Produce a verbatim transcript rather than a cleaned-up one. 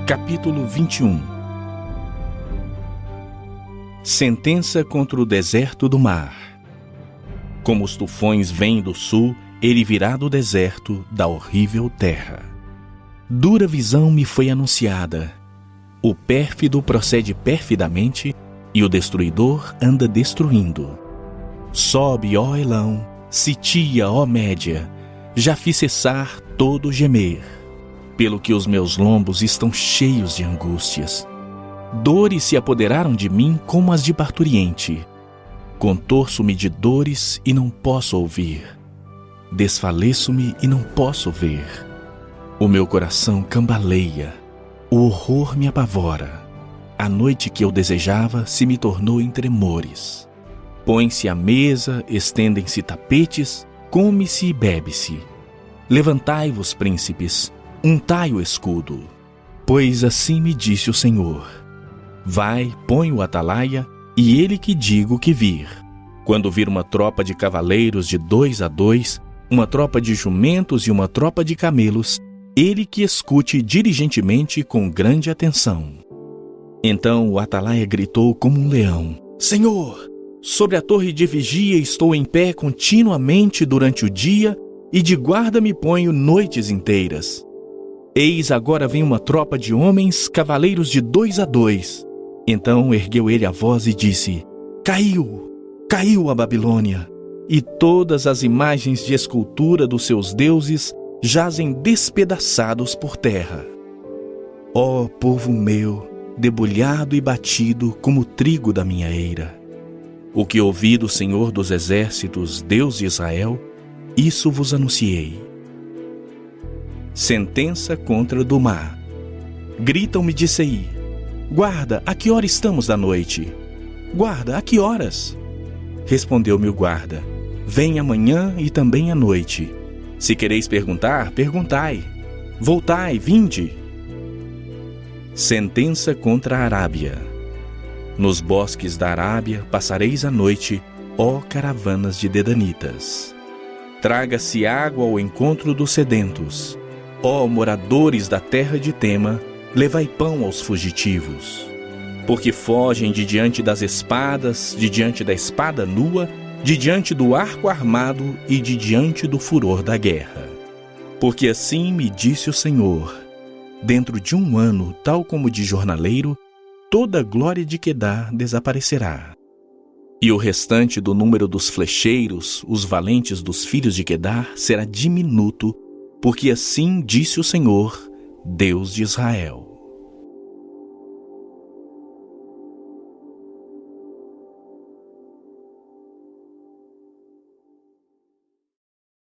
Capítulo vinte e um. Sentença contra o deserto do mar. Como os tufões vêm do sul, ele virá do deserto da horrível terra. Dura visão me foi anunciada. O pérfido procede perfidamente e o destruidor anda destruindo. Sobe, ó Elão, sitia, ó Média, já fiz cessar todo gemer, pelo que os meus lombos estão cheios de angústias. Dores se apoderaram de mim como as de parturiente. Contorço-me de dores e não posso ouvir. Desfaleço-me e não posso ver. O meu coração cambaleia. O horror me apavora. A noite que eu desejava se me tornou em tremores. Põe-se à mesa, estendem-se tapetes, come-se e bebe-se. Levantai-vos, príncipes, untai o escudo. Pois assim me disse o Senhor: vai, põe o atalaia, e ele que digo que vir. Quando vir uma tropa de cavaleiros de dois a dois, uma tropa de jumentos e uma tropa de camelos, ele que escute diligentemente com grande atenção. Então o atalaia gritou como um leão: Senhor, sobre a torre de vigia estou em pé continuamente durante o dia, e de guarda me ponho noites inteiras. Eis agora vem uma tropa de homens, cavaleiros de dois a dois. Então ergueu ele a voz e disse: Caiu, caiu a Babilônia, e todas as imagens de escultura dos seus deuses jazem despedaçados por terra. Ó povo meu, debulhado e batido como o trigo da minha eira. O que ouvi do Senhor dos Exércitos, Deus de Israel, isso vos anunciei. Sentença contra Dumá. Gritam-me de Seir: guarda, a que hora estamos da noite? Guarda, a que horas? Respondeu-me o guarda: vem amanhã e também à noite. Se quereis perguntar, perguntai. Voltai, vinde. Sentença contra a Arábia. Nos bosques da Arábia passareis a noite, ó caravanas de dedanitas. Traga-se água ao encontro dos sedentos. Ó moradores da terra de Tema, levai pão aos fugitivos. Porque fogem de diante das espadas, de diante da espada nua, de diante do arco armado e de diante do furor da guerra. Porque assim me disse o Senhor: dentro de um ano, tal como de jornaleiro, toda a glória de Quedar desaparecerá. E o restante do número dos flecheiros, os valentes dos filhos de Quedar, será diminuto, porque assim disse o Senhor, Deus de Israel.